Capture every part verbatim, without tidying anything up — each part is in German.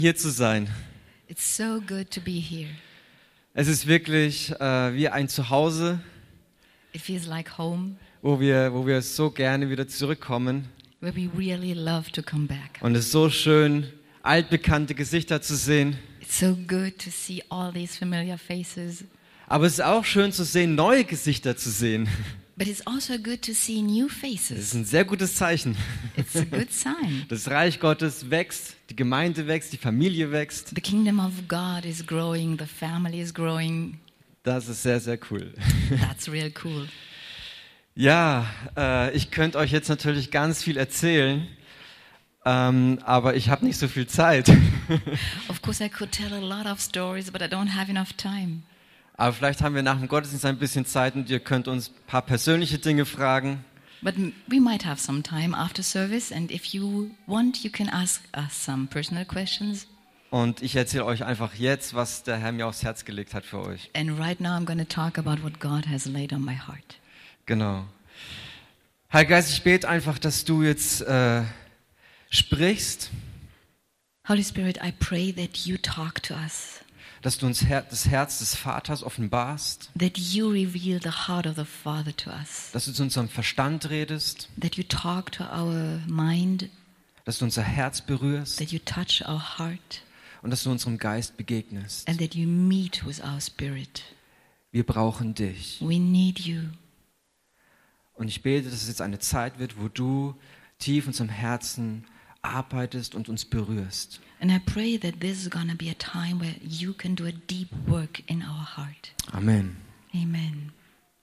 Hier zu sein. It's so good to be here. Es ist wirklich äh, wie ein Zuhause, It feels like home, wo wir, wo wir so gerne wieder zurückkommen. where we really love to come back. Und es ist so schön, altbekannte Gesichter zu sehen. It's so good to see all these familiar faces. Aber es ist auch schön zu sehen, neue Gesichter zu sehen. But it's also good to see new Das ist faces. ein sehr gutes Zeichen. It's a good sign. Das Reich Gottes wächst, die Gemeinde wächst, die Familie wächst. The kingdom of God is growing, the family is growing. Das ist sehr, sehr cool. That's real cool. Ja, äh, ich könnte euch jetzt natürlich ganz viel erzählen, ähm, aber ich habe nicht so viel Zeit. Of course, I could tell a lot of stories, but I don't have enough time. Aber vielleicht haben wir nach dem Gottesdienst ein bisschen Zeit und ihr könnt uns ein paar persönliche Dinge fragen. But m- we might have some time after service, and if you want, you can ask us some personal questions. Und ich erzähle euch einfach jetzt, was der Herr mir aufs Herz gelegt hat für euch. And right now, I'm going to talk about what God has laid on my heart. Genau. Heiliger Geist, ich bete einfach, dass du jetzt äh, sprichst, Holy Spirit, I pray that you talk to us, dass du uns Her- das Herz des Vaters offenbarst, that you reveal the heart of the Father to us, dass du zu unserem Verstand redest, that you talk to our mind, dass du unser Herz berührst that you touch our heart, und dass du unserem Geist begegnest. and that you meet with our spirit. Wir brauchen dich. We need you. Und ich bete, dass es jetzt eine Zeit wird, wo du tief in unserem Herzen arbeitest und uns berührst. And I pray that this is going to be a time where you can do a deep work in our heart. Amen. Amen.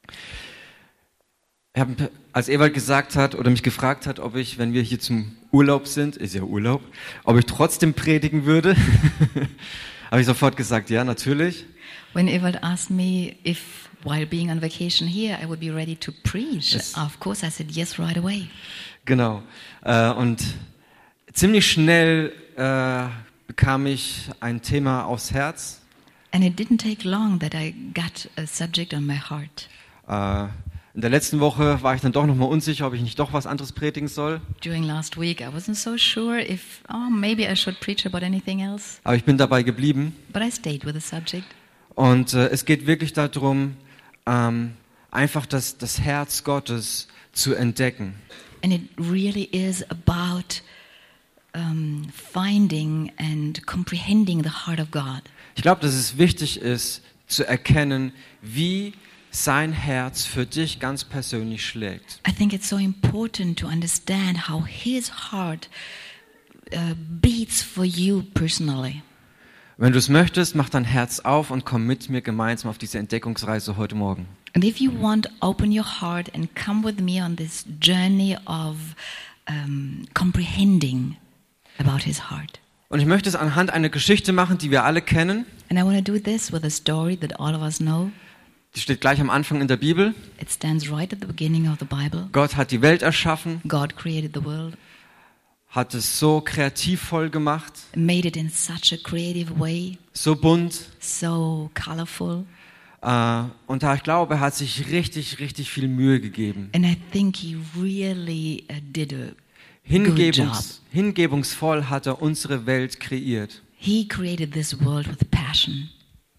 Ich hab, als Ewald gesagt hat oder mich gefragt hat, ob ich, wenn wir hier zum Urlaub sind, ist ja Urlaub, ob ich trotzdem predigen würde, habe ich sofort gesagt, ja, natürlich. When Ewald asked me if, while being on vacation here, I would be ready to preach, Yes. of course I said yes right away. Genau. Äh, und ziemlich schnell äh, bekam ich ein Thema aufs Herz. And it didn't take long that I got a subject on my heart. Äh, in der letzten Woche war ich dann doch nochmal unsicher, ob ich nicht doch was anderes predigen soll. During last week, I wasn't so sure if, oh, maybe I should preach about anything else. Aber ich bin dabei geblieben. But I stayed with the subject. Und äh, es geht wirklich darum, ähm, einfach das, das Herz Gottes zu entdecken. And it really is about um, finding and comprehending the heart of God. Ich glaube, dass es wichtig ist, zu erkennen, wie sein Herz für dich ganz persönlich schlägt. I think it's so important to understand how His heart uh, beats for you personally. Wenn du es möchtest, mach dein Herz auf und komm mit mir gemeinsam auf diese Entdeckungsreise heute Morgen. And if you want, open your heart and come with me on this journey of um, comprehending about His heart. Und ich möchte es anhand einer Geschichte machen, die wir alle kennen. And I want to do this with a story that all of us know. Die steht gleich am Anfang in der Bibel. It stands right at the beginning of the Bible. Gott hat die Welt erschaffen, God created the world, hat es so kreativvoll gemacht, made it in such a creative way, so bunt. so colorful. Äh, und da ich glaube, er hat sich richtig, richtig viel Mühe gegeben. And I think He really uh, did a Hingebungs, hingebungsvoll hat er unsere Welt kreiert. He created this world with passion.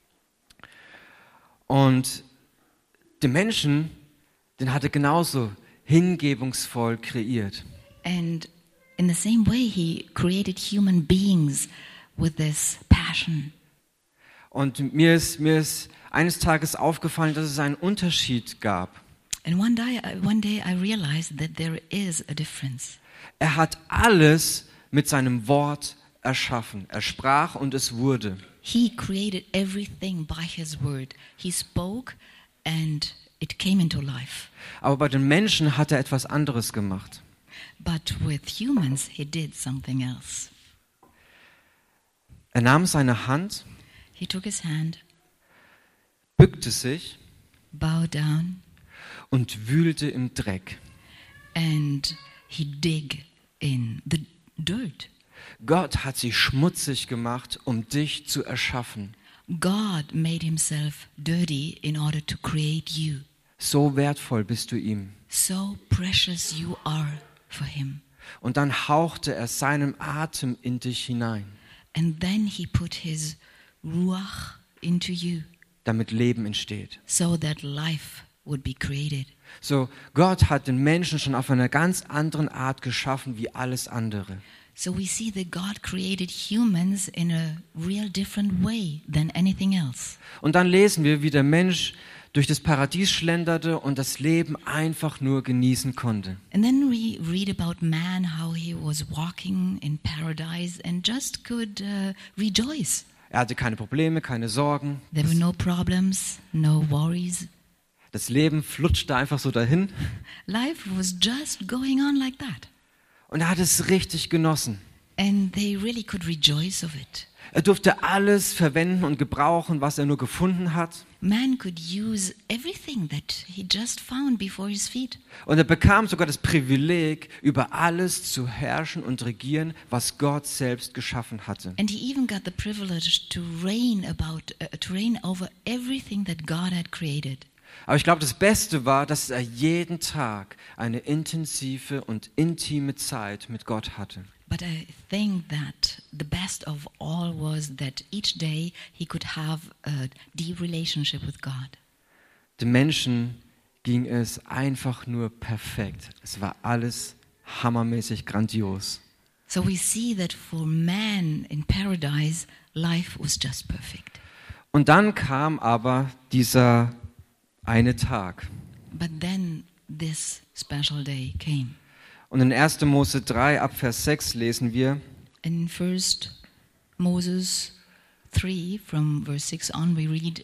Und den Menschen, den hat er genauso hingebungsvoll kreiert. And in the same way, He created human beings with this passion. Und mir ist, mir ist eines Tages aufgefallen, dass es einen Unterschied gab. And one day, one day I realized that there is a difference. Er hat alles mit seinem Wort erschaffen. Er sprach und es wurde. He created everything by His word. He spoke and it came into life. Aber bei den Menschen hat er etwas anderes gemacht. But with humans, He did something else. Er nahm seine Hand, He took His hand, bückte sich bowed down, und wühlte im Dreck. and He dig in the dirt. Gott hat sie schmutzig gemacht, um dich zu erschaffen. God made Himself dirty in order to create you. So wertvoll bist du ihm. So precious you are for Him. Und dann hauchte er seinen Atem in dich hinein. And then he put his ruach into you damit Leben entsteht. so that life would be created. So, Gott hat den Menschen schon auf einer ganz anderen Art geschaffen wie alles andere. So we see that God created humans in a real different way than anything else. Und dann lesen wir, wie der Mensch durch das Paradies schlenderte und das Leben einfach nur genießen konnte. And then we read about man, how he was walking in paradise and just could uh, rejoice. Er hatte keine Probleme, keine Sorgen. There were no problems, no worries. Das Leben flutschte einfach so dahin. Life was just going on like that. Und er hat es richtig genossen. And they really could rejoice of it. Er durfte alles verwenden und gebrauchen, was er nur gefunden hat. Man could use everything that he just found before his feet. Und er bekam sogar das Privileg, über alles zu herrschen und regieren, was Gott selbst geschaffen hatte. And he even got the privilege to reign about uh, to reign over everything that God had created. Aber ich glaube, das Beste war, dass er jeden Tag eine intensive und intime Zeit mit Gott hatte. But I think that the best of all was that each day he could have a deep relationship with God. Den Menschen ging es einfach nur perfekt. Es war alles hammermäßig grandios. So we see that for man in paradise, life was just perfect. Und dann kam aber dieser eine Tag. But then this special day came. Und in erster Mose drei ab Vers sechs lesen wir: In First Moses three, from verse six on, we read,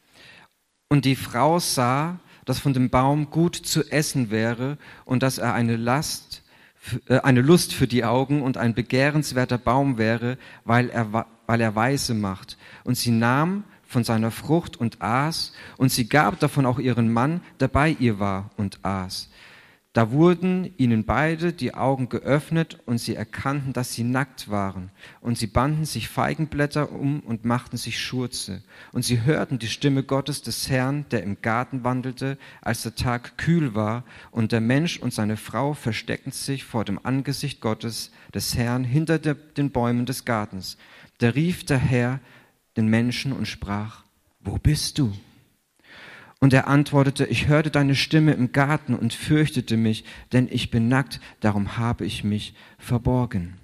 Und die Frau sah, dass von dem Baum gut zu essen wäre und dass er eine Last, äh, eine Lust für die Augen und ein begehrenswerter Baum wäre, weil er, weil er weise macht. Und sie nahm von seiner Frucht und aß, und sie gab davon auch ihren Mann, der bei ihr war, und aß. Da wurden ihnen beide die Augen geöffnet, und sie erkannten, dass sie nackt waren. Und sie banden sich Feigenblätter um und machten sich Schurze. Und sie hörten die Stimme Gottes des Herrn, der im Garten wandelte, als der Tag kühl war. Und der Mensch und seine Frau versteckten sich vor dem Angesicht Gottes des Herrn hinter der, den Bäumen des Gartens. Da rief der Herr den Menschen und sprach: Wo bist du? Und er antwortete: Ich hörte deine Stimme im Garten und fürchtete mich, denn ich bin nackt, darum habe ich mich verborgen.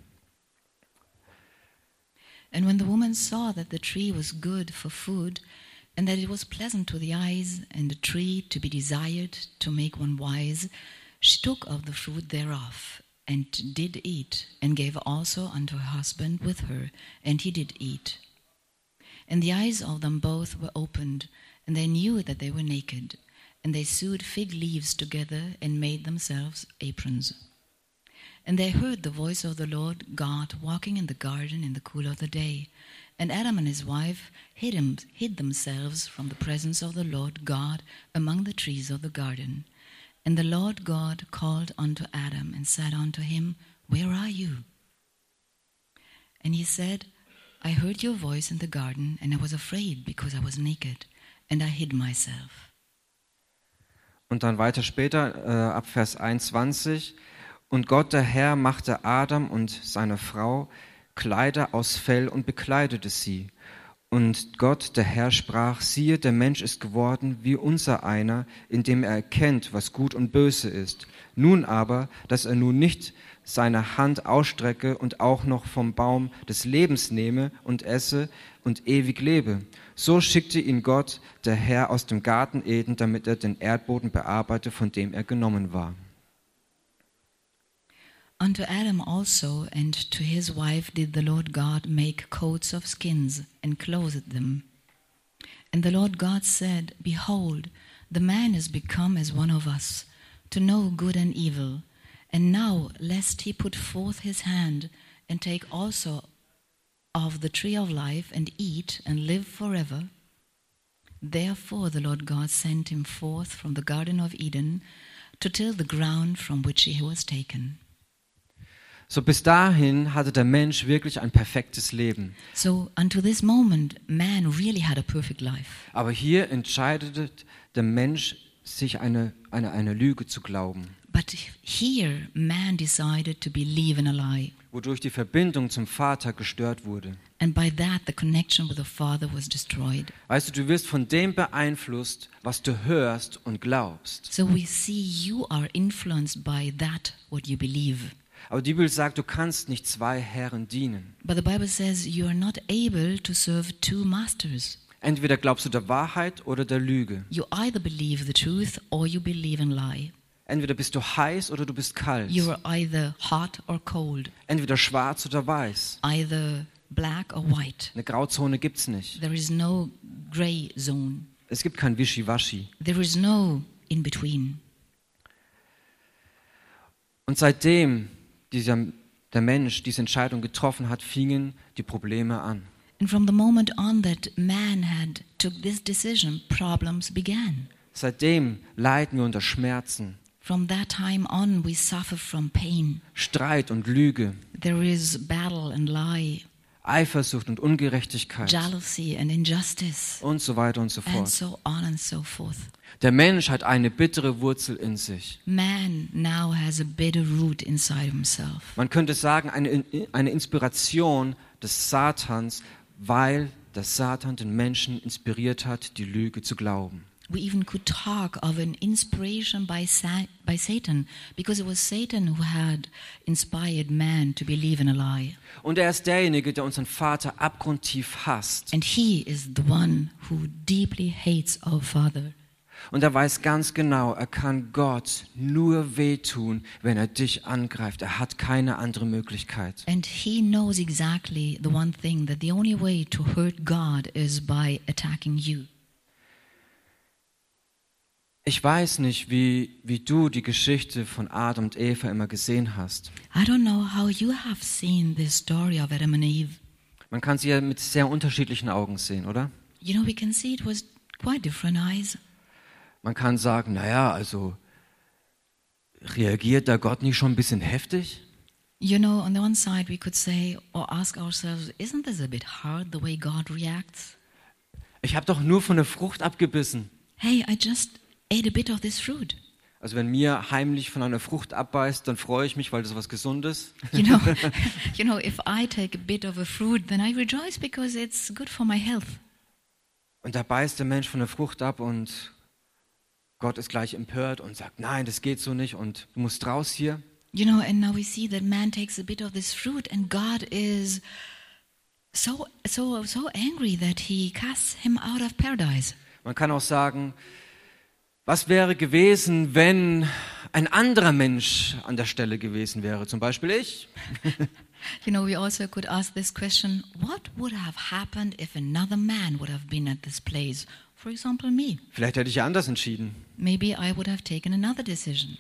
And when the woman saw that the tree was good for food, and that it was pleasant to the eyes, and a tree to be desired to make one wise, she took of the fruit thereof, and did eat, and gave also unto her husband with her, and he did eat. And the eyes of them both were opened, and they knew that they were naked, and they sewed fig leaves together and made themselves aprons. And they heard the voice of the Lord God walking in the garden in the cool of the day. And Adam and his wife hid, him, hid themselves from the presence of the Lord God among the trees of the garden. And the Lord God called unto Adam and said unto him, Where are you? And he said, I heard your voice in the garden, and I was afraid because I was naked, and I hid myself. Und dann weiter später, äh, ab Vers einundzwanzig. Und Gott der Herr machte Adam und seiner Frau Kleider aus Fell und bekleidete sie. Und Gott der Herr sprach: Siehe, der Mensch ist geworden wie unser einer, indem er erkennt, was gut und böse ist. Nun aber, dass er nun nicht seine Hand ausstrecke und auch noch vom Baum des Lebens nehme und esse und ewig lebe. So schickte ihn Gott, der Herr, aus dem Garten Eden, damit er den Erdboden bearbeite, von dem er genommen war. Unto Adam also and to his wife did the Lord God make coats of skins, and clothed them. And the Lord God said, Behold, the man is become as one of us, to know good and evil. And now, lest he put forth his hand, and take also of the tree of life, and eat, and live forever. Therefore the Lord God sent him forth from the Garden of Eden, to till the ground from which he was taken. So bis dahin hatte der Mensch wirklich ein perfektes Leben. So unto this moment, man really had a perfect life. Aber hier entscheidete der Mensch, sich eine, eine, eine Lüge zu glauben. But here, man decided to believe in a lie, Wodurch die Verbindung zum Vater gestört wurde. And by that, the connection with the Father was destroyed. Weißt du, du wirst von dem beeinflusst, was du hörst und glaubst. So we see you are influenced by that, what you believe. Aber die Bibel sagt, du kannst nicht zwei Herren dienen. But the Bible says you are not able to serve two masters. Entweder glaubst du der Wahrheit oder der Lüge. You either believe the truth or you believe in lie. Entweder bist du heiß oder du bist kalt. You are either hot or cold, Entweder schwarz oder weiß. either black or white. Eine Grauzone gibt's nicht. There is no gray zone. Es gibt kein Wischiwaschi. There is no in between. Und seitdem dieser, der Mensch diese Entscheidung getroffen hat, fingen die Probleme an. And from the moment on that man had took this decision, problems began. Seitdem leiden wir unter Schmerzen, From that time on, we suffer from pain. Streit und Lüge, There is battle and lie, Eifersucht und Ungerechtigkeit jealousy and injustice, und so weiter und so and fort. so on and so forth. Der Mensch hat eine bittere Wurzel in sich. Man now has a bitter root inside himself. Man könnte sagen, eine, eine Inspiration des Satans, weil der Satan den Menschen inspiriert hat, die Lüge zu glauben. We even could talk of an inspiration by, Sa- by Satan, because it was Satan who had inspired man to believe in a lie. Und er ist derjenige, der unseren Vater abgrundtief hasst. And he is the one who deeply hates our Father. Und er weiß ganz genau, er kann Gott nur wehtun, wenn er dich angreift. Er hat keine andere Möglichkeit. And he knows exactly the one thing, that the only way to hurt God is by attacking you. Ich weiß nicht, wie, wie du die Geschichte von Adam und Eva immer gesehen hast. I don't know how you have seen this story of Adam and Eve. Man kann sie ja mit sehr unterschiedlichen Augen sehen, oder? You know, we can see it was quite different eyes. Man kann sagen, naja, also reagiert da Gott nicht schon ein bisschen heftig? You know, on the one side we could say or ask ourselves, isn't this a bit hard the way God reacts? Ich habe doch nur von der Frucht abgebissen. Hey, I just ate a bit of this fruit. Also wenn mir heimlich von einer Frucht abbeißt, dann freue ich mich, weil das was Gesundes. You know, you know, if I take a bit of a fruit, then I rejoice because it's good for my health. Und da beißt der Mensch von der Frucht ab und Gott ist gleich empört und sagt, nein, das geht so nicht und du musst raus hier. You know, and now we see that man takes a bit of this fruit and God is so so so angry that he casts him out of paradise. Man kann auch sagen, was wäre gewesen, wenn ein anderer Mensch an der Stelle gewesen wäre, zum Beispiel ich? You know, we also could ask this question, what would have happened if another man would have been at this place? For example, me. Vielleicht hätte ich ja anders entschieden. Maybe I would have taken another decision.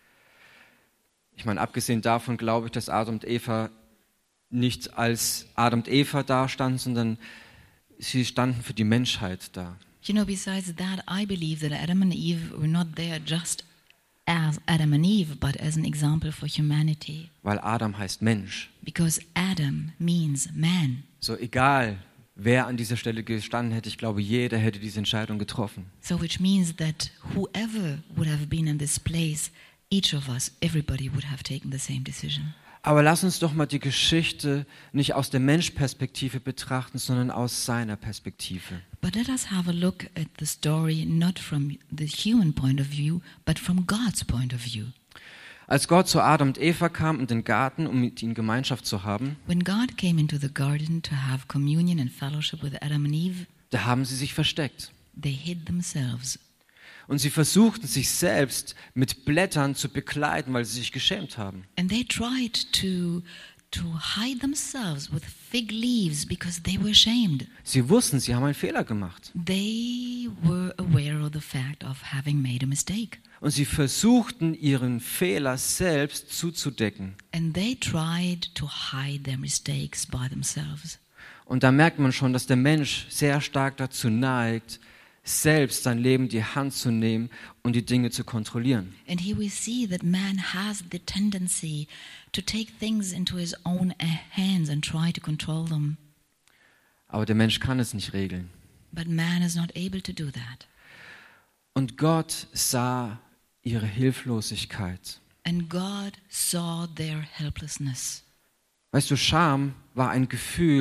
Ich meine, abgesehen davon glaube ich, dass Adam und Eva nicht als Adam und Eva dastanden, sondern sie standen für die Menschheit da. You know, besides that, I believe that Adam and Eve were not there just as Adam and Eve, but as an example for humanity. Weil Adam heißt Mensch. Because Adam means man. So egal, wer an dieser Stelle gestanden hätte, ich glaube, jeder hätte diese Entscheidung getroffen. So which means that whoever would have been in this place, each of us, everybody would have taken the same decision. Aber lass uns doch mal die Geschichte nicht aus der Menschperspektive betrachten, sondern aus seiner Perspektive. But let us have a look at the story not from the human point of view, but from God's point of view. Als Gott zu Adam und Eva kam in den Garten, um mit ihnen Gemeinschaft zu haben, When God came into the garden to have communion and fellowship with Adam and Eve, da haben sie sich versteckt. they hid themselves. Und sie versuchten, sich selbst mit Blättern zu bekleiden, weil sie sich geschämt haben. And they tried to, to hide themselves with fig leaves because they were ashamed. Sie wussten, sie haben einen Fehler gemacht. They were aware of the fact of having made a mistake. Und sie versuchten, ihren Fehler selbst zuzudecken. And they tried to hide their mistakes by themselves. Und da merkt man schon, dass der Mensch sehr stark dazu neigt, selbst sein Leben in die Hand zu nehmen und die Dinge zu kontrollieren. And here we see that man has the tendency to take things into his own hands and try to control them. Aber der Mensch kann es nicht regeln. But man is not able to do that. Und Gott sah ihre Hilflosigkeit. And God saw their helplessness. Weißt du, Scham war ein Gefühl,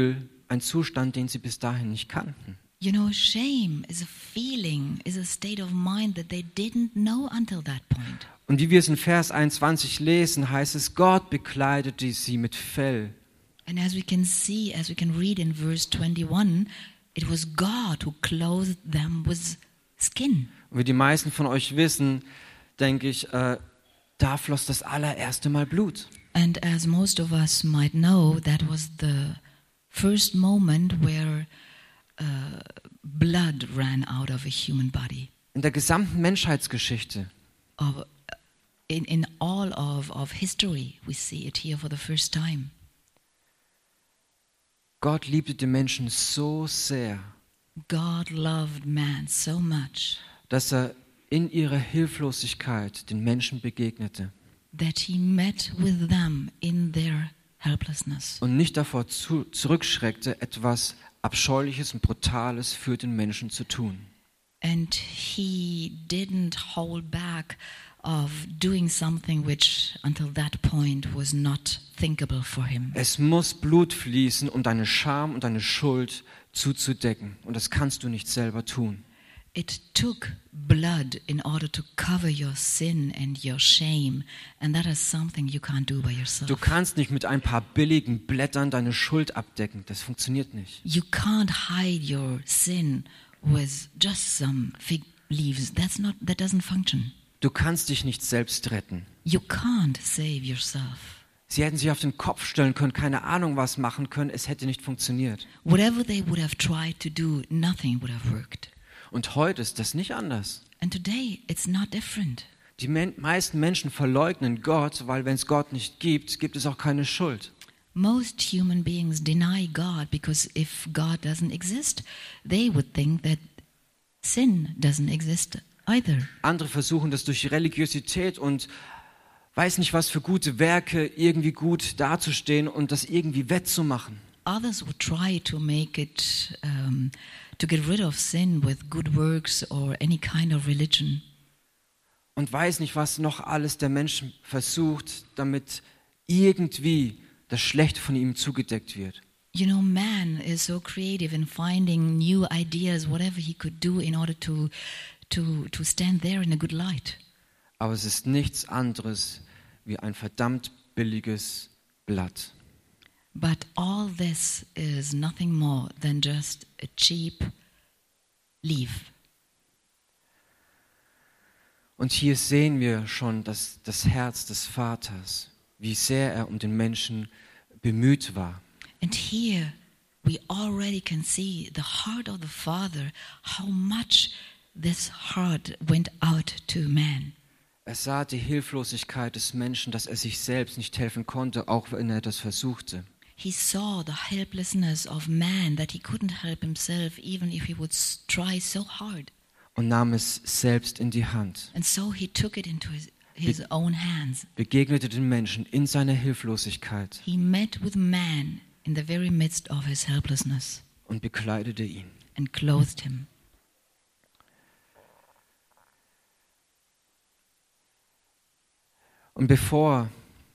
ein Zustand, den sie bis dahin nicht kannten. You know, shame is a feeling, is a state of mind that they didn't know until that point. Und wie wir es in Vers einundzwanzig lesen, heißt es, Gott bekleidete sie mit Fell. And as we can see, as we can read in verse twenty-one, it was God who clothed them with skin. Und wie die meisten von euch wissen, denke ich, äh, da floss das allererste Mal Blut. And as most of us might know, that was the first moment where uh, blood ran out of a human body. In der gesamten Menschheitsgeschichte. Of, in, in all of, of history, we see it here for the first time. Gott liebte die Menschen so sehr, God loved man so much dass er in ihrer Hilflosigkeit den Menschen begegnete that he met with them in their helplessness und nicht davor zu, zurückschreckte, etwas Abscheuliches und Brutales für den Menschen zu tun. and he didn't hold back of doing something which until that point was not thinkable for him. Es muss Blut fließen, um deine Scham und deine Schuld zuzudecken. Und das kannst du nicht selber tun. It took blood in order to cover your sin and your shame, and that is something you can't do by yourself. Du kannst nicht mit ein paar billigen Blättern deine Schuld abdecken. Das funktioniert nicht. You can't hide your sin with just some fig leaves. That's not that doesn't function. Du kannst dich nicht selbst retten. You can't save yourself. Sie hätten sich auf den Kopf stellen können, keine Ahnung was machen können. Es hätte nicht funktioniert. Whatever they would have tried to do, nothing would have worked. Und heute ist das nicht anders. And today it's not different. Die men- meisten Menschen verleugnen Gott, weil wenn es Gott nicht gibt, gibt es auch keine Schuld. Most human beings deny God because if God doesn't exist, they would think that sin doesn't exist either. Andere versuchen das durch Religiosität und weiß nicht was für gute Werke irgendwie gut dazustehen und das irgendwie wettzumachen. Others would try to make it, um, to get rid of sin with good works or any kind of religion. Und weiß nicht, was noch alles der Mensch versucht, damit irgendwie das Schlechte von ihm zugedeckt wird. You know, man is so creative in finding new ideas, whatever he could do in order to, to, to stand there in a good light. Aber es ist nichts anderes wie ein verdammt billiges Blatt. But all this is nothing more than just a cheap leaf. Und hier sehen wir schon das, das Herz des Vaters, wie sehr er um den Menschen bemüht war. And here we already can see the heart of the Father, how much this heart went out to man. Er sah die Hilflosigkeit des Menschen, dass er sich selbst nicht helfen konnte, auch wenn er das versuchte. He saw the helplessness of man, that he couldn't help himself even if he would s- try so hard. Und nahm es selbst in die Hand, And so he took it into his, his own hands. begegnete den Menschen in seiner Hilflosigkeit He met with man in the very midst of his helplessness und bekleidete ihn. and clothed him. Und bevor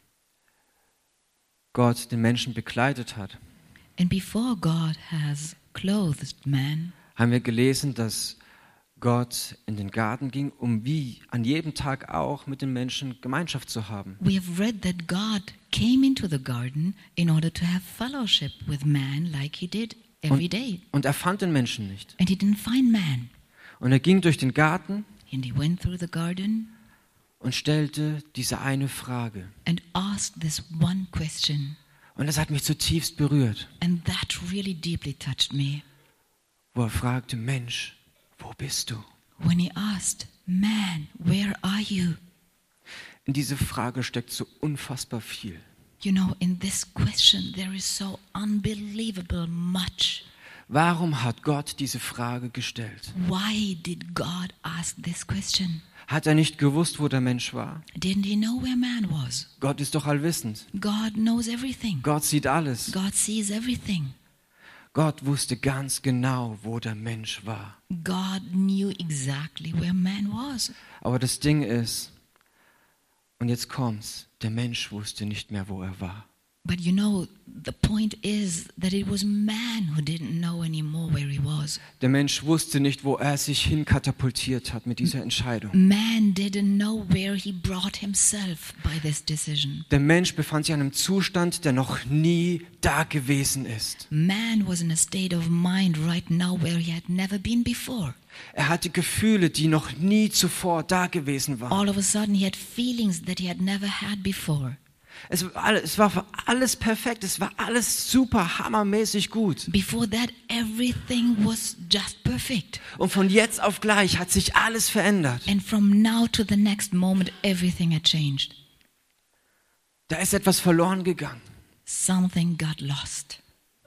Gott den Menschen bekleidet hat, And before God has clothed man, haben wir gelesen, dass Gott in den Garten ging, um wie an jedem Tag auch mit den Menschen Gemeinschaft zu haben. we have read that God came into the garden in order to have fellowship with man like he did every day. Und er fand den Menschen nicht. And he didn't find man. Und er ging durch den Garten And he went through the garden und stellte diese eine Frage. and asked this one question. Und das hat mich zutiefst berührt, And that really deeply touched me. wo er fragte, Mensch, wo bist du? When he asked, man, where are you? In diese Frage steckt so unfassbar viel. You know, in this question there is so unbelievable much. Warum hat Gott diese Frage gestellt? Why did God ask this question? Hat er nicht gewusst, wo der Mensch war? Didn't he know where man was? Gott ist doch allwissend. God knows everything. Gott sieht alles. God sees everything. Gott wusste ganz genau, wo der Mensch war. God knew exactly where man was. Aber das Ding ist, und jetzt kommt's, der Mensch wusste nicht mehr, wo er war. But you know, the point is that it was man who didn't know anymore where he was. Der Mensch wusste nicht, wo er sich hinkatapultiert hat mit dieser Entscheidung. Man didn't know where he brought himself by this decision. Der Mensch befand sich in einem Zustand, der noch nie da gewesen ist. Man was in a state of mind right now where he had never been before. Er hatte Gefühle, die noch nie zuvor da gewesen waren. All of a sudden he had feelings that he had never had before. Es war, alles, es war alles perfekt, es war alles super, hammermäßig gut. Before that, everything was just perfect. Und von jetzt auf gleich hat sich alles verändert. And from now to the next moment, everything had changed. Da ist etwas verloren gegangen. Something got lost.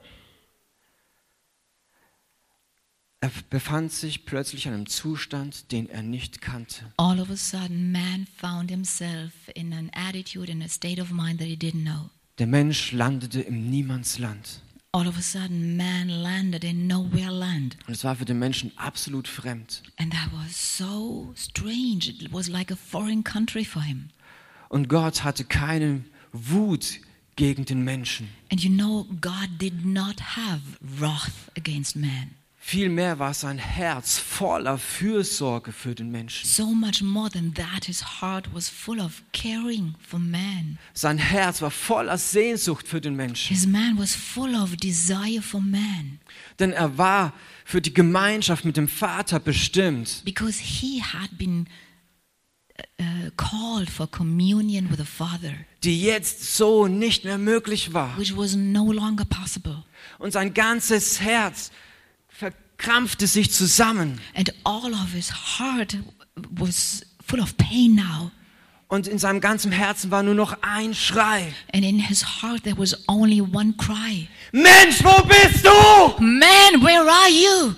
Er befand sich plötzlich in einem Zustand, den er nicht kannte. All of a sudden, man found himself in an attitude, in a state of mind that he didn't know. Der Mensch landete im Niemandsland. All of a sudden, man landed in nowhere land. Und es war für den Menschen absolut fremd. And that was so strange. It was like a foreign country for him. Und Gott hatte keine Wut gegen den Menschen. And you know, God did not have wrath against man. Vielmehr war sein Herz voller Fürsorge für den Menschen. So much more than that, his heart was full of caring for man. Sein Herz war voller Sehnsucht für den Menschen. His man was full of desire for man. Denn er war für die Gemeinschaft mit dem Vater bestimmt. Because he had been uh, called for communion with the Father, Die jetzt so nicht mehr möglich war. which was no longer possible. Und sein ganzes Herz verkrampfte sich zusammen. And all of his heart was full of pain now. Und in seinem ganzen Herzen war nur noch ein Schrei. And in his heart there was only one cry. Mensch, wo bist du? Man, where are you?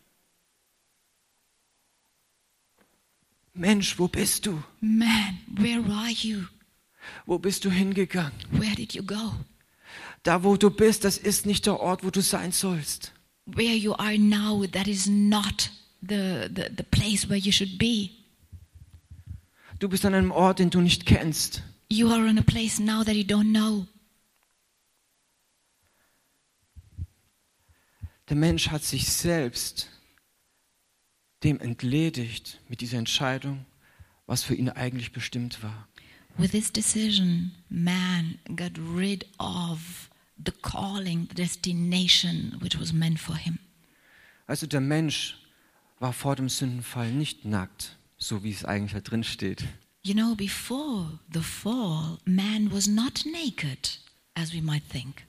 Mensch, wo bist du? Man, where are you? Wo bist du hingegangen? Where did you go? Da, wo du bist, das ist nicht der Ort, wo du sein sollst. Where you are now, that is not the, the, the place where you should be. Du bist an einem Ort, den du nicht kennst. You are in a place now that you don't know. Der Mensch hat sich selbst dem entledigt mit dieser Entscheidung, was für ihn eigentlich bestimmt war. With this decision, man got rid of the calling, the destination which was meant for him. Also der Mensch war vor dem Sündenfall nicht nackt, so wie es eigentlich da drin steht. You know, before the fall, man was not naked, as we might think.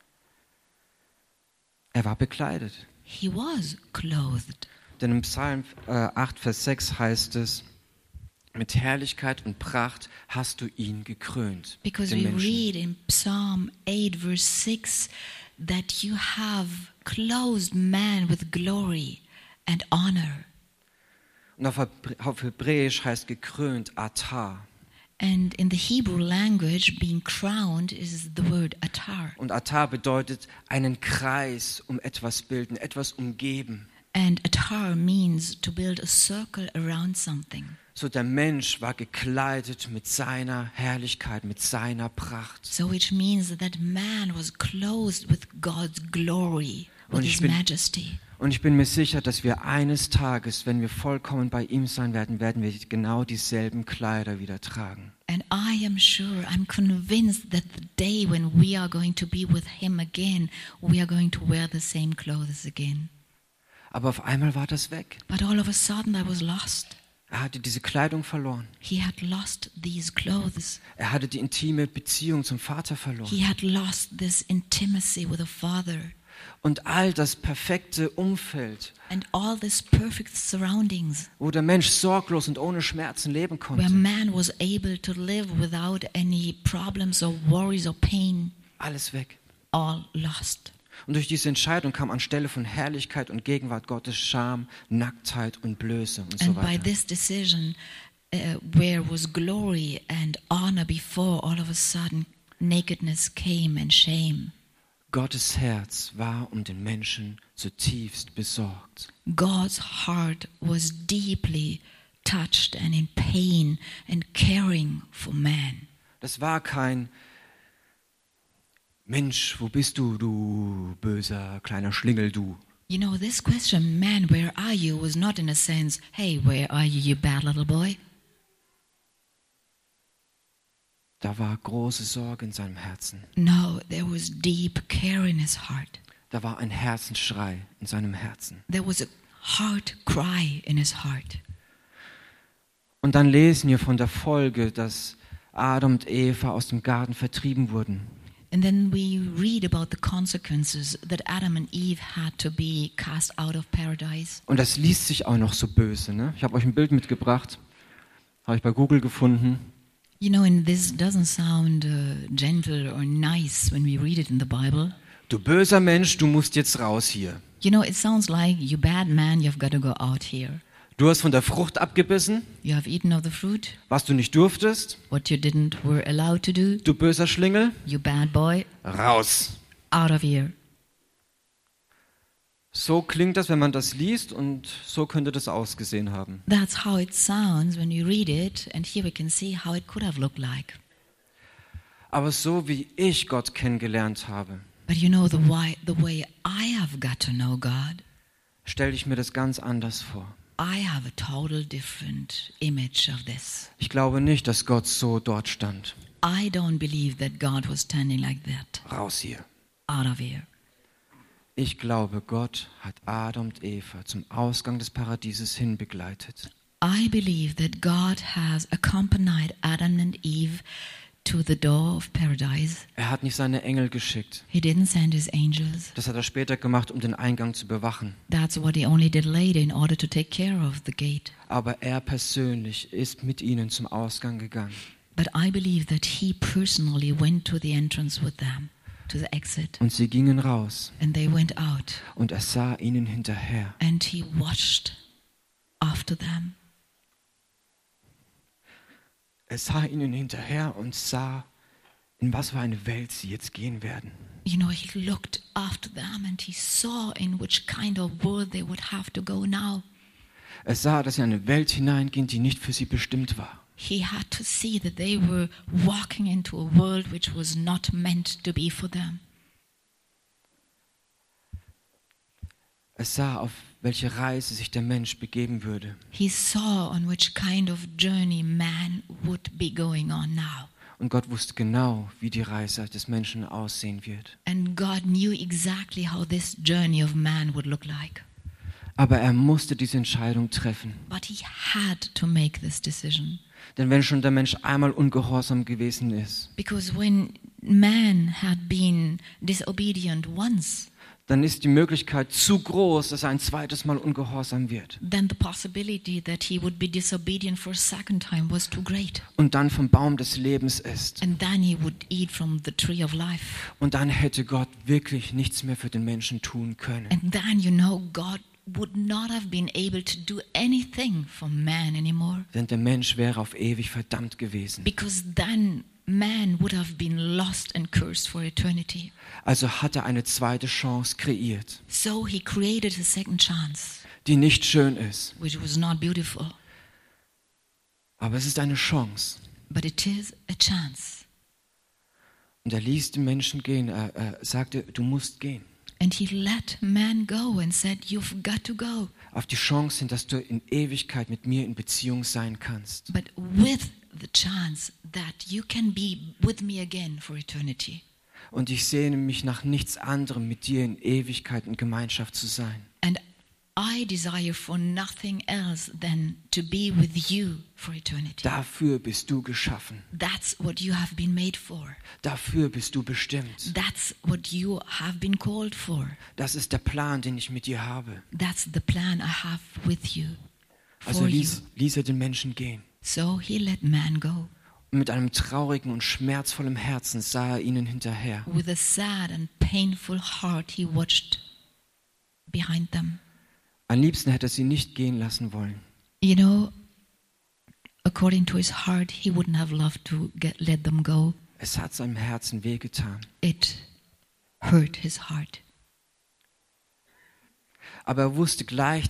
Er war bekleidet. He was clothed. Denn im Psalm äh, acht, Vers sechs heißt es, mit Herrlichkeit und Pracht hast du ihn gekrönt. Because den we Menschen. read in Psalm eight, verse six, that you have clothed man with glory and honor. Und auf, auf Hebräisch heißt gekrönt Atar. And in the Hebrew language, being crowned is the word atar. Und Atar bedeutet einen Kreis um etwas bilden, etwas umgeben. And atar means to build a circle around something. So der Mensch war gekleidet mit seiner Herrlichkeit, mit seiner Pracht. So which means that man was clothed with God's glory, with Und ich His bin- majesty. Und ich bin mir sicher, dass wir eines Tages, wenn wir vollkommen bei ihm sein werden, werden wir genau dieselben Kleider wieder tragen. And I am sure, I'm convinced that the day when we are going to be with Him again, we are going to wear the same clothes again. Aber auf einmal war das weg. But all of a sudden I was lost. Er hatte diese Kleidung verloren. He had lost these clothes. Er hatte die intime Beziehung zum Vater verloren. He had lost this intimacy with the Father. Und all das perfekte Umfeld, And all these perfect surroundings wo der Mensch sorglos und ohne Schmerzen leben where konnte, man was able to live without any problems or worries or pain, alles weg. all lost. Und durch diese Entscheidung kam anstelle von Herrlichkeit und Gegenwart Gottes Scham, Nacktheit und Blöße und so And by weiter. this decision, uh, where was glory and honor before, all of a sudden nakedness came and shame. Gottes Herz war um den Menschen zutiefst besorgt. God's heart was deeply touched and in pain and caring for man. Das war kein Mensch, wo bist du, du böser kleiner Schlingel, du? You know, this question, man, where are you, was not in a sense, hey, where are you, you bad little boy? Da war große Sorge in seinem Herzen. No, there was deep care in his heart. Da war ein Herzensschrei in seinem Herzen. There was a heart cry in his heart. Und dann lesen wir von der Folge, dass Adam und Eva aus dem Garten vertrieben wurden. And then we read about the consequences that Adam and Eve had to be cast out of paradise. Und das liest sich auch noch so böse. Ne? Ich habe euch ein Bild mitgebracht, habe ich bei Google gefunden. You know, and this doesn't sound uh, gentle or nice when we read it in the Bible. Du böser Mensch, du musst jetzt raus hier. You know, it sounds like, you bad man, you've got to go out here. Du hast von der Frucht abgebissen, You have eaten of the fruit, was du nicht durftest. what you didn't were allowed to do. Du böser Schlingel, You bad boy, raus. out of here. So klingt das, wenn man das liest, und so könnte das ausgesehen haben. That's how it sounds when you read it, and here we can see how it could have looked like. Aber so wie ich Gott kennengelernt habe, But you know, the way, the way I have got to know God, stelle ich mir das ganz anders vor. I have a total different image of this. Ich glaube nicht, dass Gott so dort stand. I don't believe that God was standing like that, Raus hier. out of here. Ich glaube, Gott hat Adam und Eva zum Ausgang des Paradieses hin begleitet. I believe that God has accompanied Adam and Eve to the door of paradise. Er hat nicht seine Engel geschickt. He didn't send his angels. Das hat er später gemacht, um den Eingang zu bewachen. That's what he only did later in order to take care of the gate. Aber er persönlich ist mit ihnen zum Ausgang gegangen. But I believe that he personally went to the entrance with them, to the exit, Und sie gingen raus. and they went out, Und er sah ihnen hinterher. and he watched after them. Er sah ihnen hinterher und sah, in was für eine Welt sie jetzt gehen werden. You know, he looked after them and he saw in which kind of world they would have to go now. Er sah, dass sie in eine Welt hineingehen, die nicht für sie bestimmt war. He had to see that they were walking into a world which was not meant to be for them. Er sah, auf welche Reise sich der Mensch begeben würde. He saw on which kind of journey man would be going on now. Und Gott wusste genau, wie die Reise des Menschen aussehen wird. And God knew exactly how this journey of man would look like. Aber er musste diese Entscheidung treffen. But he had to make this decision. Denn wenn schon der Mensch einmal ungehorsam gewesen ist, Because when man had been disobedient once, dann ist die Möglichkeit zu groß, dass er ein zweites Mal ungehorsam wird. then the possibility that he would be disobedient for a second time was too great. Und dann vom Baum des Lebens isst. And then he would eat from the tree of life. Und dann hätte Gott wirklich nichts mehr für den Menschen tun können. And then, you know, God would not have been able to do anything for man anymore. Denn der Mensch wäre auf ewig verdammt gewesen. Because then man would have been lost and cursed for eternity. Also hat er eine zweite Chance kreiert, So he created a second chance, die nicht schön ist. which was not beautiful, Aber es ist eine Chance. but it is a chance. Und er ließ den Menschen gehen. Er, er sagte, du musst gehen. And he let man go and said, you've got to go. Auf die Chance hin, dass du in Ewigkeit mit mir in Beziehung sein kannst. But with the chance that you can be with me again for eternity. Und ich sehne mich nach nichts anderem, mit dir in Ewigkeit in Gemeinschaft zu sein. And I desire for nothing else than to be with you for eternity. Dafür bist du geschaffen. That's what you have been made for. Dafür bist du bestimmt. That's what you have been called for. Das ist der Plan, den ich mit dir habe. That's the plan I have with you, Also for you. ließ, ließ er den Menschen gehen. So he let man go. Und mit einem traurigen und schmerzvollen Herzen sah er ihnen hinterher. With a sad and painful heart, he watched behind them. Am liebsten hätte er sie nicht gehen lassen wollen. You know, according to his heart, he wouldn't have loved to get, let them go. Es hat seinem Herzen wehgetan. It hurt his heart. Aber er wusste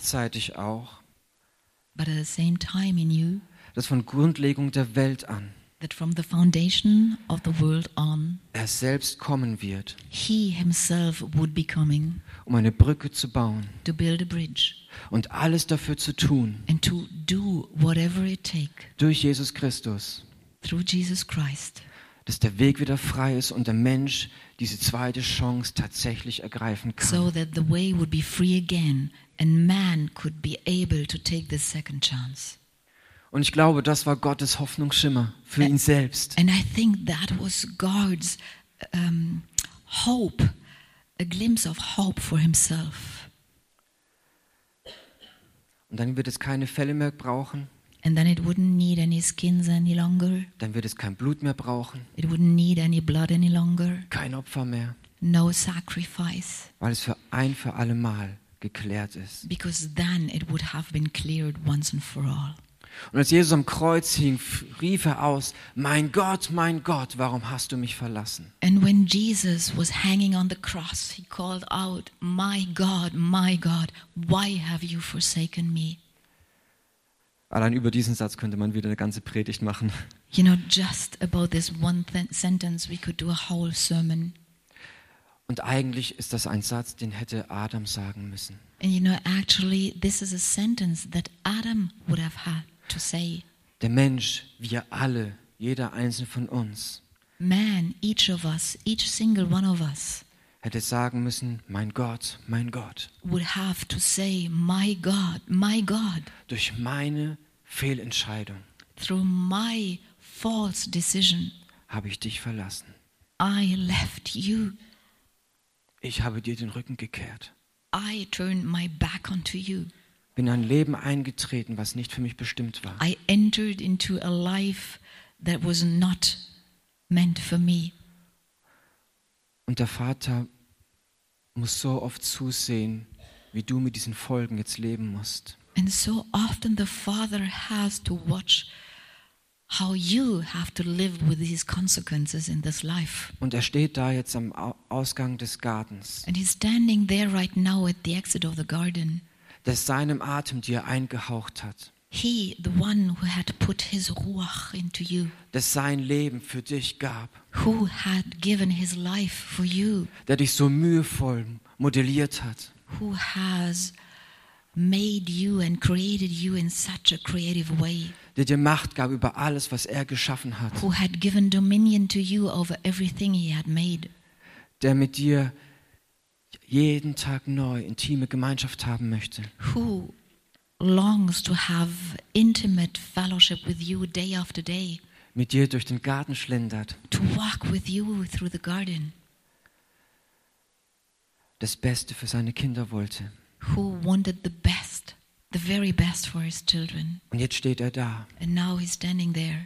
gleichzeitig auch, But at the same time, he knew dass von Grundlegung der Welt an that from the foundation of the world on, er selbst kommen wird, he himself would be coming um eine Brücke zu bauen to build a bridge und alles dafür zu tun, and to do whatever it take durch Jesus Christus, through Jesus Christ, dass der Weg wieder frei ist und der Mensch diese zweite Chance tatsächlich ergreifen kann. so that the way would be free again and man could be able to take this second chance. Und ich glaube, das war Gottes Hoffnungsschimmer für ihn selbst. And I think that was God's um, hope, a glimpse of hope for himself. Und dann wird es keine Felle mehr brauchen, And then it wouldn't need any skins any longer. dann wird es kein Blut mehr brauchen, It wouldn't need any blood any longer. kein Opfer mehr, No sacrifice. weil es für ein für alle Mal geklärt ist. Because then it would have been cleared once and for all. Und als Jesus am Kreuz hing, rief er aus, mein Gott, mein Gott, warum hast du mich verlassen? And when Jesus was hanging on the cross, he called out, My God, my God, why have you forsaken me? Allein über diesen Satz könnte man wieder eine ganze Predigt machen. You know, just about this one th- sentence, we could do a whole sermon. Und eigentlich ist das ein Satz, den hätte Adam sagen müssen. And you know, actually, this is a sentence that Adam would have had to say. Der Mensch, wir alle, jeder einzelne von uns, Man, each of us, each single one of us, hätte sagen müssen, mein Gott, mein Gott, would have to say, My God, my God, durch meine Fehlentscheidung through my false decision, habe ich dich verlassen. I left you. Ich habe dir den Rücken gekehrt. I turned my back onto you. Bin in ein Leben eingetreten, was nicht für mich bestimmt war. I entered into a life that was not meant for me. Und der Vater muss so oft zusehen, wie du mit diesen Folgen jetzt leben musst. And so often the Father has to watch how you have to live with these consequences in this life. Und er steht da jetzt am Au- Ausgang des Gartens, And he's standing there right now at the exit of the garden. der seinem Atem dir eingehaucht hat, He, the one who had put his ruach into you, der sein Leben für dich gab, who had given his life for you, der dich so mühevoll modelliert hat, who has made you and created you in such a creative way, der dir Macht gab über alles, was er geschaffen hat, who had given dominion to you over everything he had made, der mit dir jeden Tag neu intime Gemeinschaft haben möchte, who longs to have intimate fellowship with you day after day, mit dir durch den Garten schlendert, to walk with you through the garden, das Beste für seine Kinder wollte. who wanted the best, the very best for his children. Und jetzt steht er da And now he's standing there,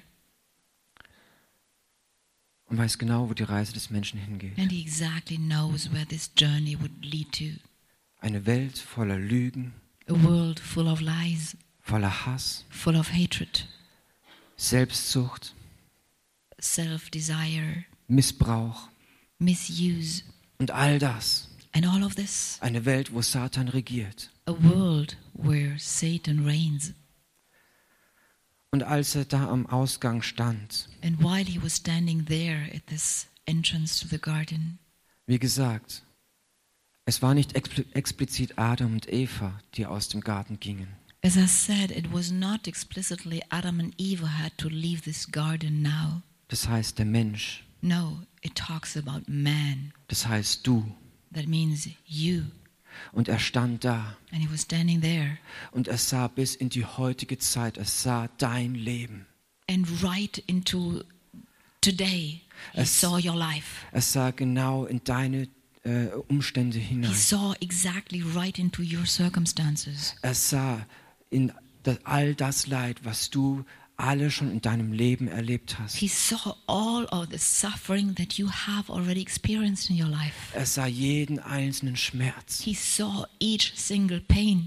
und weiß genau, wo die Reise des Menschen hingeht. and he exactly knows where this journey would lead to. Eine Welt voller Lügen, A world full of lies, voller Hass, full of hatred, Selbstsucht, self-desire, Missbrauch misuse, und all das. and all of this. Eine Welt, wo Satan regiert. A world where Satan reigns. Und als er da am Ausgang stand, And while he was standing there at this entrance to the garden, wie gesagt, es war nicht expl- explizit Adam und Eva, die aus dem Garten gingen. as I said, it was not explicitly Adam and Eve who had to leave this garden now. Das heißt der Mensch, No, it talks about man. das heißt du. That means you. Und er stand da And he was standing there. und er sah bis in die heutige Zeit, er sah dein Leben. And right into today, he Es- saw your life. Er sah genau in deine äh, Umstände He hinein. saw exactly right into your circumstances. Er sah in das, all das Leid, was du alle schon in deinem Leben erlebt hast. He saw all of the suffering that you have already experienced in your life. Er sah jeden einzelnen Schmerz. He saw each single pain.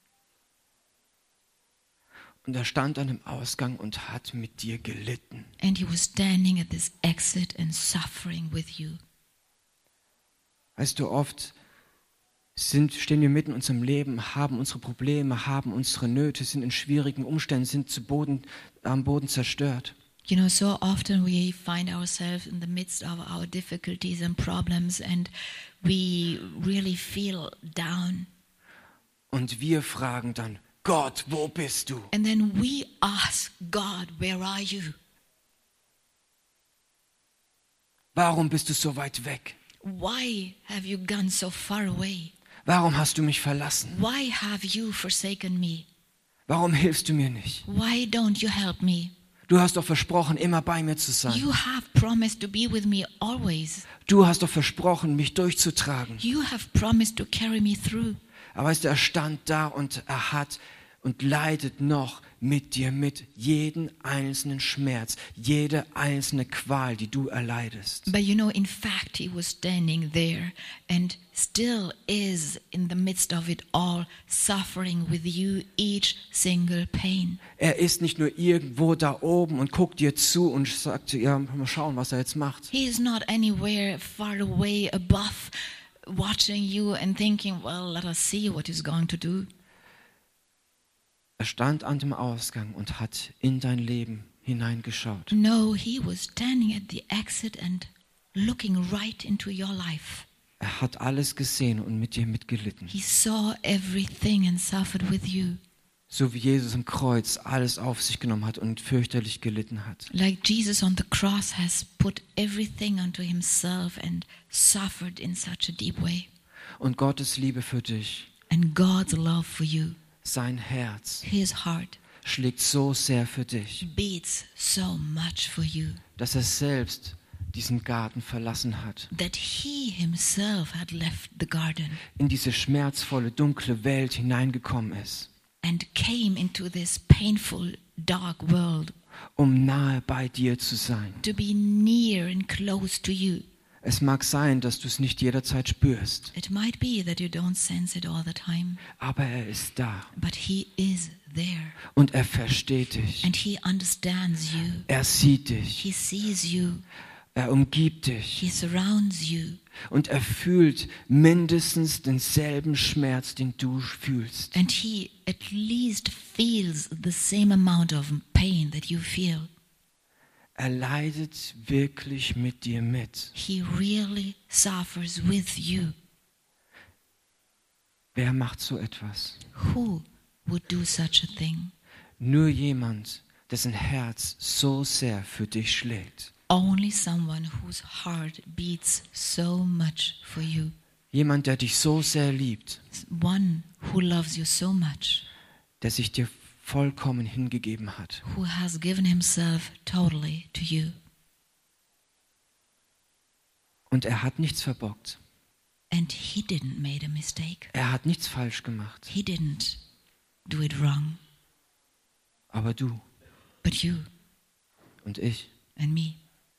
Und er stand an dem Ausgang und hat mit dir gelitten. And he was standing at this exit and suffering with you. Weißt du, oft sind, stehen wir mitten in unserem Leben, haben unsere Probleme, haben unsere Nöte, sind in schwierigen Umständen, sind zu Boden, am Boden zerstört. You know, so often we find ourselves in the midst of our difficulties and problems and we really feel down. Und wir fragen dann, Gott, wo bist du? And then we ask God, where are you? Warum bist du so weit weg? Why have you gone so far away? Warum hast du mich verlassen? Why have you forsaken me? Warum hilfst du mir nicht? Why don't you help me? Du hast doch versprochen, immer bei mir zu sein. You have promised to be with me always. Du hast doch versprochen, mich durchzutragen. You have promised to carry me through. Aber weißt du, er stand da und er hat und leidet noch mit dir mit jeden einzelnen Schmerz, jede einzelne Qual, die du erleidest. But you know, in fact, he was standing there and still is in the midst of it all, suffering with you each single pain. Er ist nicht nur irgendwo da oben und guckt dir zu und sagt, ja, mal schauen, was er jetzt macht. He is not anywhere far away above, watching you and thinking, well, let us see what he's going to do. Er stand an dem Ausgang und hat in dein Leben hineingeschaut. No, he was standing at the exit and looking right into your life. Er hat alles gesehen und mit dir mitgelitten. He saw everything and suffered with you. So wie Jesus am Kreuz alles auf sich genommen hat und fürchterlich gelitten hat. Like Jesus on the cross has put everything onto himself and suffered in such a deep way. Und Gottes Liebe für dich, And God's love for you, sein Herz, his heart, schlägt so sehr für dich, beats so much for you dass er selbst diesen Garten verlassen hat, that he himself had left the garden in diese schmerzvolle, dunkle Welt hineingekommen ist, and came into this painful, dark world um nahe bei dir zu sein. to be near and close to you. Es mag sein, dass du es nicht jederzeit spürst, It might be that you don't sense it all the time, aber er ist da but he is there und er versteht dich. and he understands you. Er sieht dich, He sees you. er umgibt dich He surrounds you. und er fühlt mindestens denselben Schmerz, den du fühlst. And he at least feels the same amount of pain that you feel. Er leidet wirklich mit dir mit. He really suffers with you. Wer macht so etwas? Who would do such a thing? Nur jemand, dessen Herz so sehr für dich schlägt. Only someone whose heart beats so much for you. Jemand, der dich so sehr liebt, One who loves you so much, der sich dir vollkommen hingegeben hat. who has given himself totally to you. Und er hat nichts verbockt. And he didn't make a mistake. Er hat nichts falsch gemacht. He didn't do it wrong. Aber du But you und ich. and me.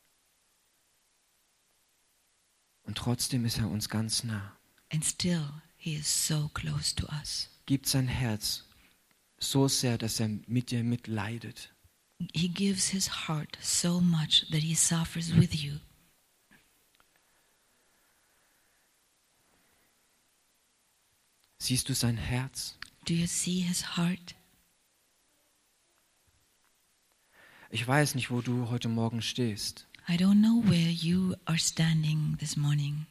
Und trotzdem ist er uns ganz nah. And still he is so close to us. Gibt sein Herz so sehr, dass er mit dir mitleidet. He gives his heart so much that he suffers with you. Siehst du sein Herz? Do you see his heart? Ich weiß nicht, wo du heute Morgen stehst. I don't know where you are standing this morning.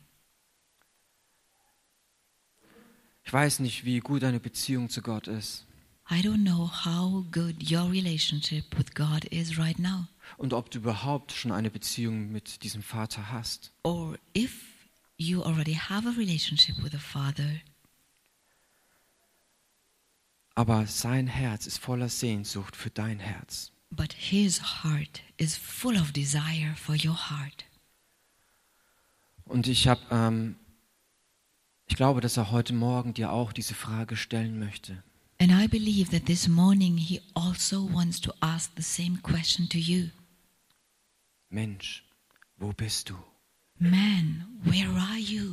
Ich weiß nicht, wie gut deine Beziehung zu Gott ist. I don't know how good your relationship with God is right now, Und ob du überhaupt schon eine Beziehung mit diesem Vater hast. or if you already have a relationship with the Father. Aber sein Herz ist voller Sehnsucht für dein Herz. But his heart is full of desire for your heart. Und ich habe, ähm, ich glaube, dass er heute Morgen dir auch diese Frage stellen möchte. And I believe that this morning he also wants to ask the same question to you. Mensch, wo bist du? Man, where are you?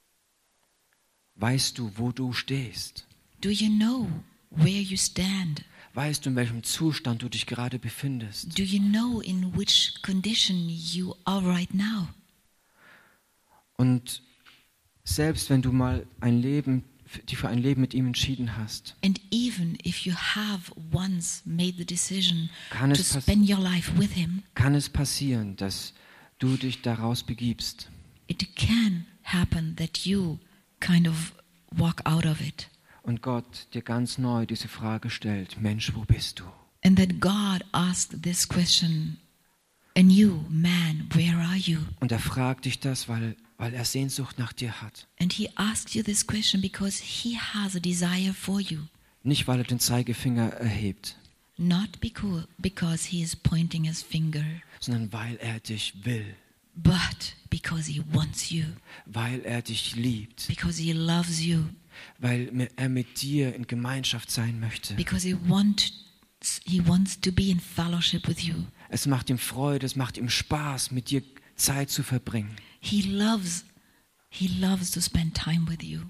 Weißt du, wo du stehst? Do you know where you stand? Weißt du, in welchem Zustand du dich gerade befindest? Do you know in which condition you are right now? Und selbst wenn du mal ein Leben die für ein Leben mit ihm entschieden hast, And even if you have once made the decision Kann to es pass- spend your life with him, kann es passieren, dass du dich daraus begibst it can happen that you kind of walk out of it. und Gott dir ganz neu diese Frage stellt: Mensch, wo bist du? And that God asked this question, and you, man, where are you? Und er fragt dich das, weil, weil er Sehnsucht nach dir hat. And he asked you this question because he has a desire for you, Nicht, weil er den Zeigefinger erhebt, not because, because he is pointing his finger, sondern weil er dich will, but because he wants you, weil er dich liebt, because he loves you, weil er mit dir in Gemeinschaft sein möchte. because he wants he wants to be in fellowship with you. Es macht ihm Freude, es macht ihm Spaß, mit dir Zeit zu verbringen. He loves he loves to spend time with you.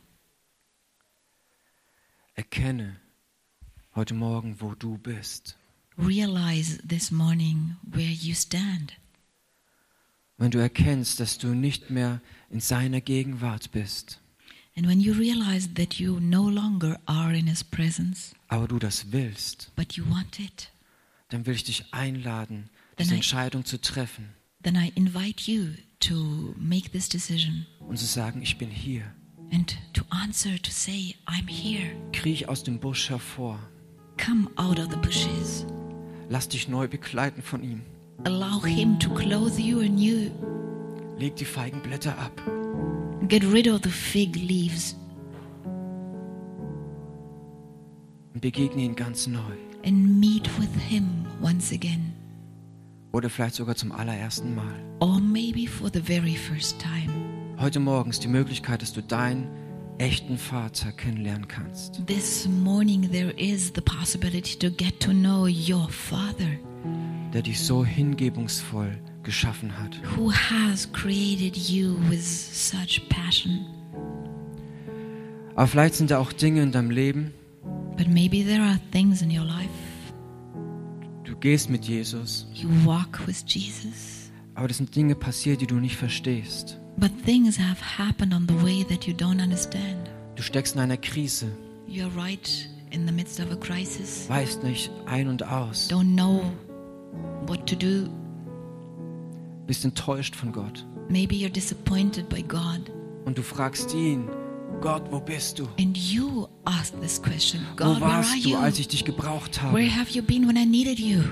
Erkenne heute Morgen, wo du bist. Realize this morning where you stand. Wenn du erkennst, dass du nicht mehr in seiner Gegenwart bist, And when you realize that you no longer are in his presence, aber du das willst, but you want it, dann will ich dich einladen, Then diese I- Entscheidung zu treffen then I invite you to make this decision und zu sagen: Ich bin hier. and to answer, to say, I'm here. Kriech aus dem Busch hervor. Come out of the bushes. Lass dich neu begleiten von ihm. Allow him to clothe you anew. Leg die Feigenblätter ab. Get rid of the fig leaves Und begegne ihn ganz neu. and meet with him once again. Oder vielleicht sogar zum allerersten Mal. Or maybe for the very first time. Heute Morgen ist die Möglichkeit, dass du deinen echten Vater kennenlernen kannst. This morning there is the possibility to get to know your Father, Der dich so hingebungsvoll geschaffen hat. who has created you with such passion. Aber vielleicht sind da auch Dinge in deinem Leben. But maybe there are things in your life. Du gehst mit Jesus, You walk with Jesus, aber das sind Dinge passiert, die du nicht verstehst. but things have happened on the way that you don't understand. Du steckst in einer Krise, You're right in the midst of a crisis, weißt nicht ein und aus, don't know what to do. bist enttäuscht von Gott. Maybe you're disappointed by God. Und du fragst ihn: Gott, wo bist du? And you ask this question, Wo God, where are warst du, you? als ich dich gebraucht habe? Where have you been when I needed you?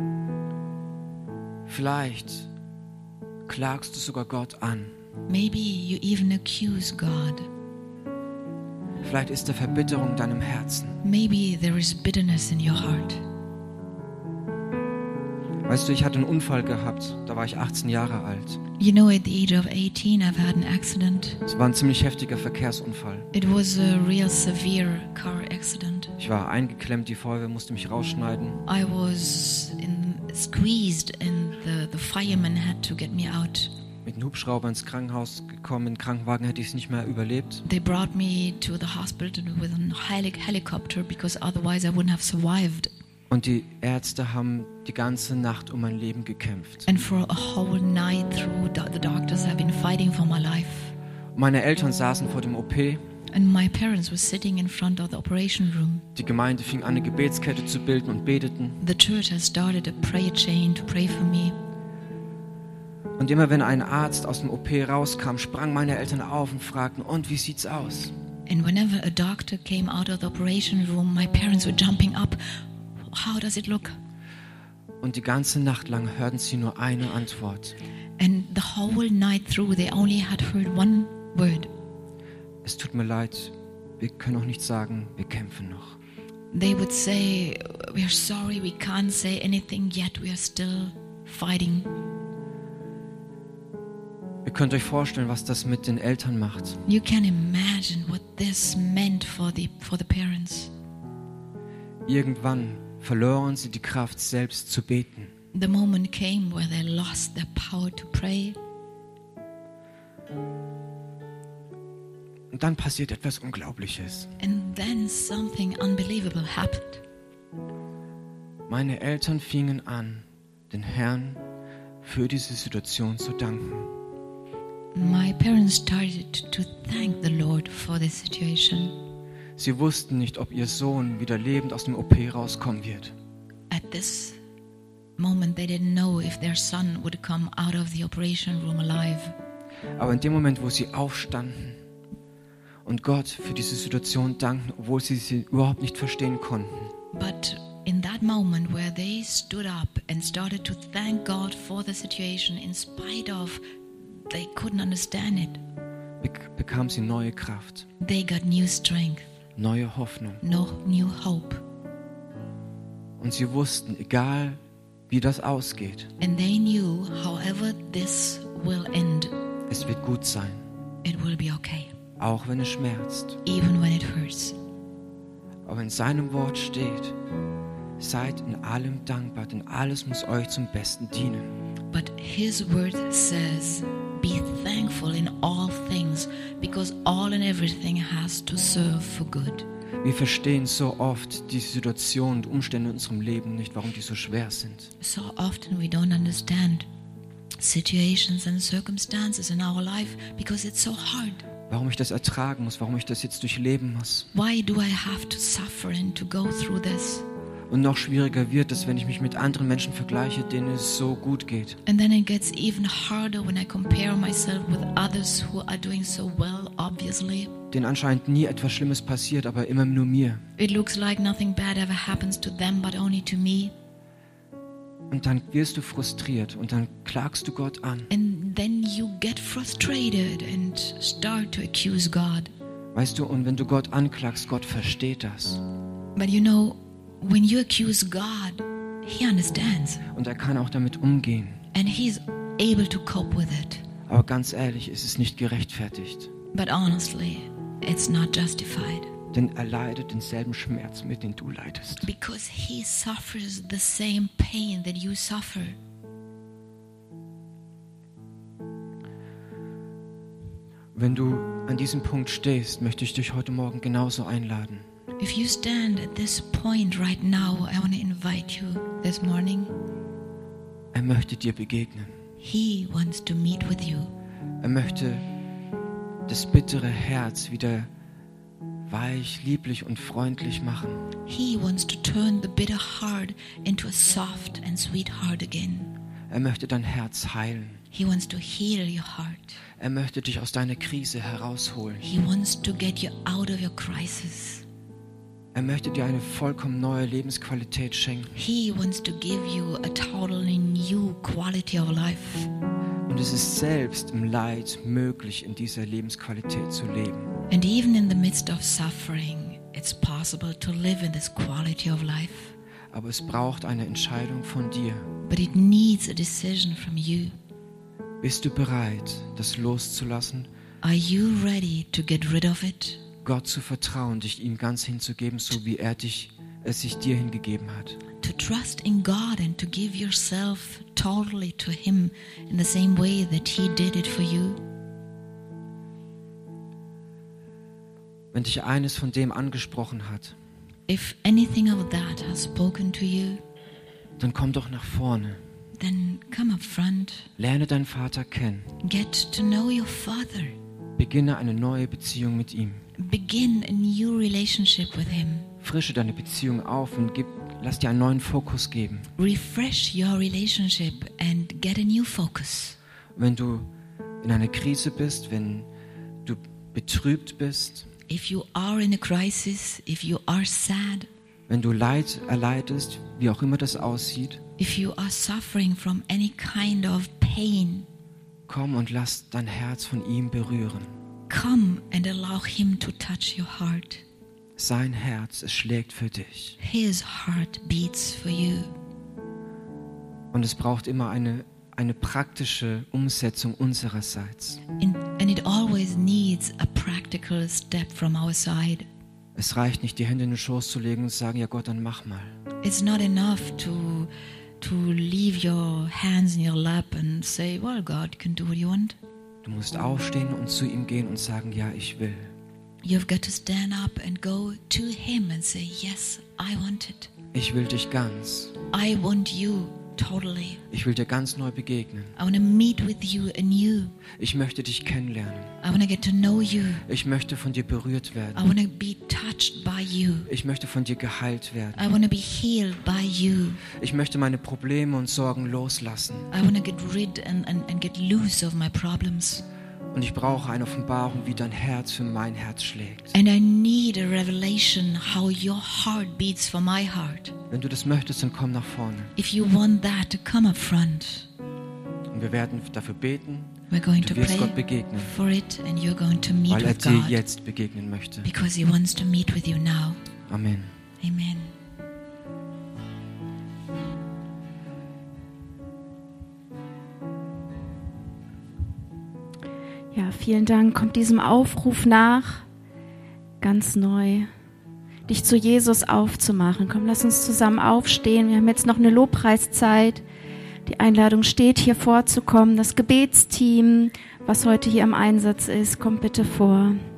Vielleicht klagst du sogar Gott an. Maybe you even accuse God. Vielleicht ist da Verbitterung in deinem Herzen. Maybe there is bitterness in your heart. Weißt du, ich hatte einen Unfall gehabt, da war ich achtzehn Jahre alt. You know, at the age of eighteen, I've had an accident. Es war ein ziemlich heftiger Verkehrsunfall. It was a real severe car accident. Ich war eingeklemmt, die Feuerwehr musste mich rausschneiden. I was in, squeezed and the, the fireman had to get me out. Mit einem Hubschrauber ins Krankenhaus gekommen, im Krankenwagen hätte ich es nicht mehr überlebt. They brought me to the hospital with a heli- helicopter because otherwise I wouldn't have survived. Und die Ärzte haben die ganze Nacht um mein Leben gekämpft. And for a whole night through, do- the doctors have been fighting for my life. Meine Eltern saßen vor dem O P. And my parents were sitting in front of the operation room. Die Gemeinde fing an, eine Gebetskette zu bilden und beteten. The church has started a prayer chain to pray for me. Und immer wenn ein Arzt aus dem O P rauskam, sprangen meine Eltern auf und fragten: Und wie sieht's aus? And whenever a doctor came out of the operation room, my parents were jumping up. How does it look? Und die ganze Nacht lang hörten sie nur eine Antwort: And the whole night through, they only had heard one word. Es tut mir leid, wir können auch nicht sagen, wir kämpfen noch. They would say, "We are sorry, we can't say anything yet. We are still fighting." Ihr könnt euch vorstellen, was das mit den Eltern macht. You can imagine what this meant for the for the parents. Irgendwann verloren sie die Kraft, selbst zu beten. The moment came where they lost their power to pray. Und dann passiert etwas Unglaubliches. And then something unbelievable happened. Meine Eltern fingen an, den Herrn für diese Situation zu danken. My parents started to thank the Lord for this situation. Sie wussten nicht, ob ihr Sohn wieder lebend aus dem O P rauskommen wird. At this moment, they didn't know if their son would come out of the operation room alive. Aber in dem Moment, wo sie aufstanden und Gott für diese Situation dankten, obwohl sie sie überhaupt nicht verstehen konnten, But in that moment where they stood up and started to thank God for the situation in spite of they couldn't understand it, bek- bekam sie neue Kraft, they got new strength, neue Hoffnung. no new hope. Und sie wussten, egal wie das ausgeht, And they knew, however this will end, es wird gut sein, it will be okay, auch wenn es schmerzt. even when it hurts. Aber in seinem Wort steht, seid in allem dankbar, denn alles muss euch zum Besten dienen. But his word says, be thankful in all things, because all and everything has to serve for good. Wir verstehen so oft die Situationen und Umstände in unserem Leben nicht, warum die so schwer sind. So often we don't understand situations and circumstances in our life because it's so hard. Warum ich das ertragen muss, warum ich das jetzt durchleben muss. Why do I have to suffer and to go through this? Und noch schwieriger wird es, wenn ich mich mit anderen Menschen vergleiche, denen es so gut geht. And then it gets even harder when I compare myself with others who are doing so well, obviously. Denen anscheinend nie etwas Schlimmes passiert, aber immer nur mir. It looks like nothing bad ever happens to them, but only to me. Und dann wirst du frustriert und dann klagst du Gott an. And then you get frustrated and start to accuse God. Weißt du, und wenn du Gott anklagst, Gott versteht das. But you know, when you accuse God, He understands. Und er kann auch damit umgehen. And He's able to cope with it. Aber ganz ehrlich, es ist nicht gerechtfertigt. But honestly, it's not justified. Denn er leidet denselben Schmerz mit, den du leidest. Because He suffers the same pain that you suffer. Wenn du an diesem Punkt stehst, möchte ich dich heute Morgen genauso einladen. If you stand at this point right now, I want to invite you this morning. Er möchte dir begegnen. He wants to meet with you. Er möchte das bittere Herz wieder weich, lieblich und freundlich machen. He wants to turn the bitter heart into a soft and sweet heart again. Er möchte dein Herz heilen. He wants to heal your heart. Er möchte dich aus deiner Krise herausholen. He wants to get you out of your crisis. Er möchte dir eine vollkommen neue Lebensqualität schenken. He wants to give you a totally new quality of life. Und es ist selbst im Leid möglich, in dieser Lebensqualität zu leben. And even in the midst of suffering, it's possible to live in this quality of life. Aber es braucht eine Entscheidung von dir. But it needs a decision from you. Bist du bereit, das loszulassen, Are you ready to get rid of it? Gott zu vertrauen, dich ihm ganz hinzugeben, so wie er dich, es sich dir hingegeben hat? To trust in God and to give yourself totally to Him in the same way that He did it for you? Wenn dich eines von dem angesprochen hat, If anything of that has spoken to you, dann komm doch nach vorne. then come up front. Lerne deinen Vater kennen. Get to know your Father. Beginne eine neue Beziehung mit ihm. Begin a new relationship with Him. Frische deine Beziehung auf und gib, lass dir einen neuen Fokus geben. Refresh your relationship and get a new focus. Wenn du in einer Krise bist, wenn du betrübt bist, If you are in a crisis, if you are sad, wenn du Leid erleidest, wie auch immer das aussieht, if you are suffering from any kind of pain, komm und lass dein Herz von ihm berühren. come and allow Him to touch your heart. Sein Herz, es schlägt für dich. His heart beats for you. Und es braucht immer eine, eine praktische Umsetzung unsererseits. And, and it always needs a practical step from our side. Es reicht nicht, die Hände in den Schoß zu legen und zu sagen, ja Gott, dann mach mal. It's not enough to, to leave your hands in your lap and say, well, God, you can do what you want. Du musst aufstehen und zu ihm gehen und sagen, ja, ich will. You've got to stand up and go to Him and say, yes, I want it. Ich will dich ganz. I want you totally. Ich will dir ganz neu begegnen. I want to meet with you anew. Ich möchte dich kennenlernen. I want to get to know you. Ich möchte von dir berührt I werden. want to be touched by you. Ich möchte von dir geheilt werden. I want to be healed by you. Ich möchte meine Probleme und Sorgen loslassen. I want to get rid and, and, and get loose of my problems. Und ich brauche eine Offenbarung, wie dein Herz für mein Herz schlägt. And I need a revelation how your heart beats for my heart. Wenn du das möchtest, dann komm nach vorne. If you want that, to come up front. Und wir werden dafür beten, We're going to du wirst pray Gott begegnen, for it, and you're going to meet weil er with dir God jetzt begegnen möchte. because He wants to meet with you now. Amen. Amen. Ja, vielen Dank. Kommt diesem Aufruf nach, ganz neu, dich zu Jesus aufzumachen. Komm, lass uns zusammen aufstehen. Wir haben jetzt noch eine Lobpreiszeit. Die Einladung steht, hier vorzukommen. Das Gebetsteam, was heute hier im Einsatz ist, kommt bitte vor.